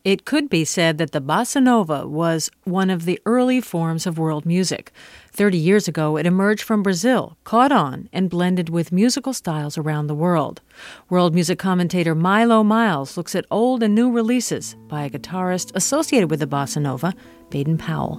It could be said that the bossa nova was one of the early forms of world music. 30 years ago, it emerged from Brazil, caught on, and blended with musical styles around the world. World music commentator Milo Miles looks at old and new releases by a guitarist associated with the bossa nova, Baden Powell.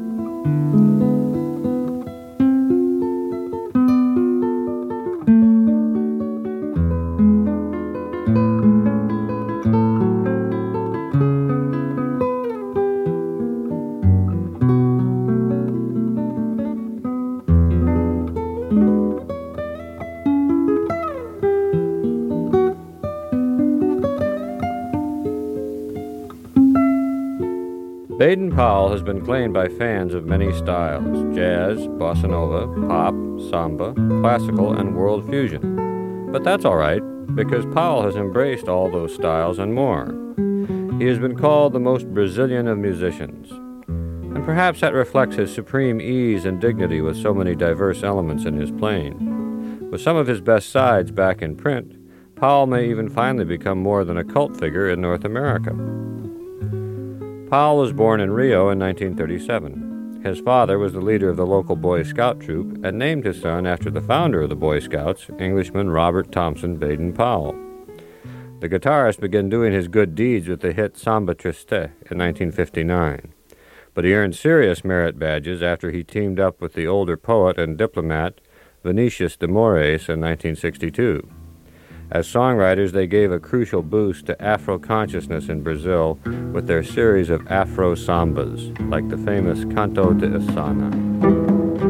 Baden Powell has been claimed by fans of many styles: jazz, bossa nova, pop, samba, classical, and world fusion. But that's all right, because Powell has embraced all those styles and more. He has been called the most Brazilian of musicians. And perhaps that reflects his supreme ease and dignity with so many diverse elements in his playing. With some of his best sides back in print, Powell may even finally become more than a cult figure in North America. Powell was born in Rio in 1937. His father was the leader of the local Boy Scout troop and named his son after the founder of the Boy Scouts, Englishman Robert Thompson Baden Powell. The guitarist began doing his good deeds with the hit Samba Triste in 1959, but he earned serious merit badges after he teamed up with the older poet and diplomat Vinicius de Moraes in 1962. As songwriters, they gave a crucial boost to Afro-consciousness in Brazil with their series of Afro-sambas, like the famous Canto de Osana.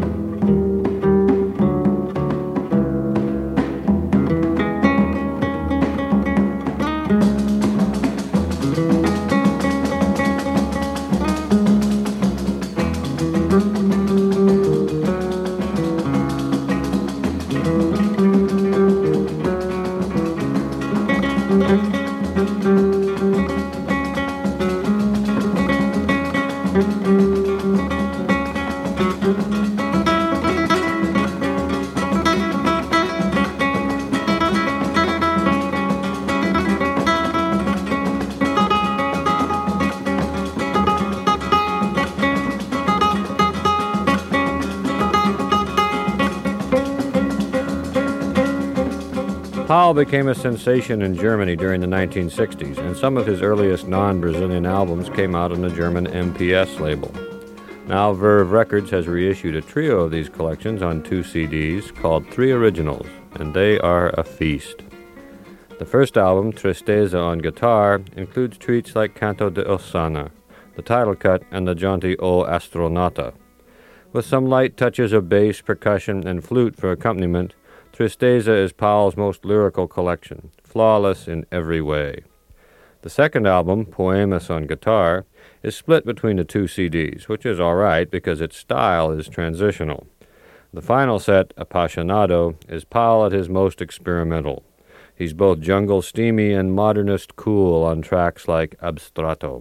Powell became a sensation in Germany during the 1960s, and some of his earliest non-Brazilian albums came out on the German MPS label. Now Verve Records has reissued a trio of these collections on 2 CDs called Three Originals, and they are a feast. The first album, Tristeza on guitar, includes treats like Canto de Osana, the title cut, and the jaunty O Astronauta. With some light touches of bass, percussion, and flute for accompaniment, Tristeza is Powell's most lyrical collection, flawless in every way. The second album, Poemas on guitar, is split between the 2 CDs, which is all right because its style is transitional. The final set, Apaixonado, is Powell at his most experimental. He's both jungle steamy and modernist cool on tracks like Abstrato.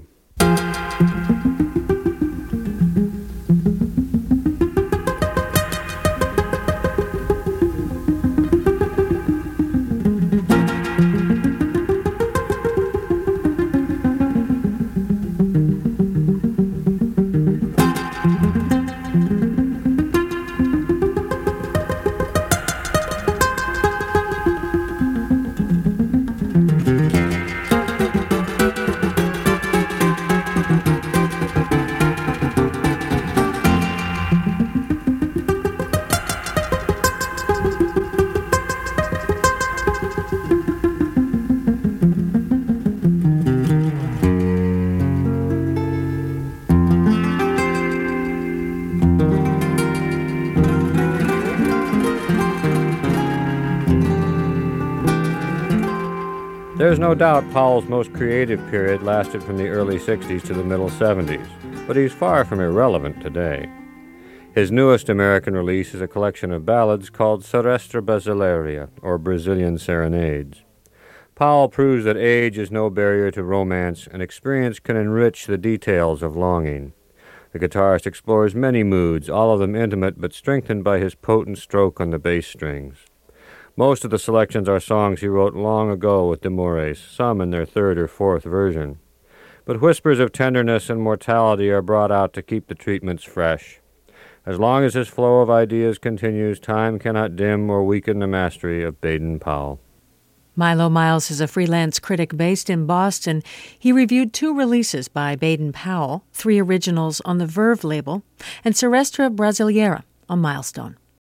There's no doubt Powell's most creative period lasted from the early 60s to the middle 70s, but he's far from irrelevant today. His newest American release is a collection of ballads called Seresta Brasileira, or Brazilian Serenades. Powell proves that age is no barrier to romance, and experience can enrich the details of longing. The guitarist explores many moods, all of them intimate but strengthened by his potent stroke on the bass strings. Most of the selections are songs he wrote long ago with de Moraes, some in their 3rd or 4th version. but whispers of tenderness and mortality are brought out to keep the treatments fresh. As long as this flow of ideas continues, time cannot dim or weaken the mastery of Baden-Powell. Milo Miles is a freelance critic based in Boston. He reviewed 2 releases by Baden-Powell, 3 originals on the Verve label, and Serestra Brasileira on Milestone.